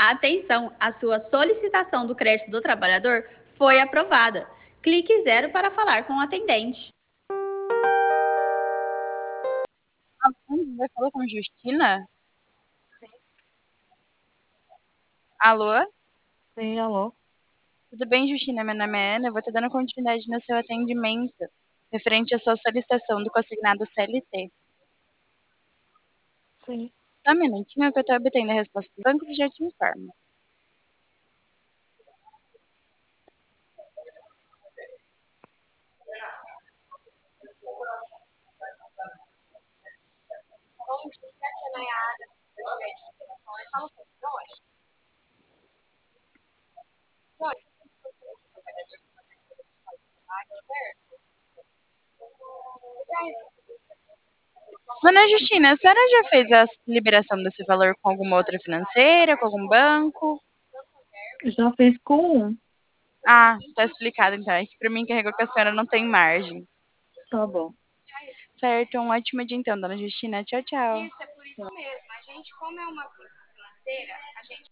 Atenção, a sua solicitação do crédito do trabalhador foi aprovada. Clique 0 para falar com o atendente. Vai falar com Justina? Alô? Sim, alô? Tudo bem, Justina? Meu nome é Ana. Eu vou estar dando continuidade no seu atendimento, referente à sua solicitação do consignado CLT. Sim. Só um minutinho que eu estou obtendo a resposta do banco e já te informo. Dona Justina, a senhora já fez a liberação desse valor com alguma outra financeira, com algum banco? Já fiz com um. Ah, tá explicado então. É que pra mim carregou que a senhora não tem margem. Tá bom. Certo, um ótimo dia então, dona Justina. Tchau, tchau. Tá.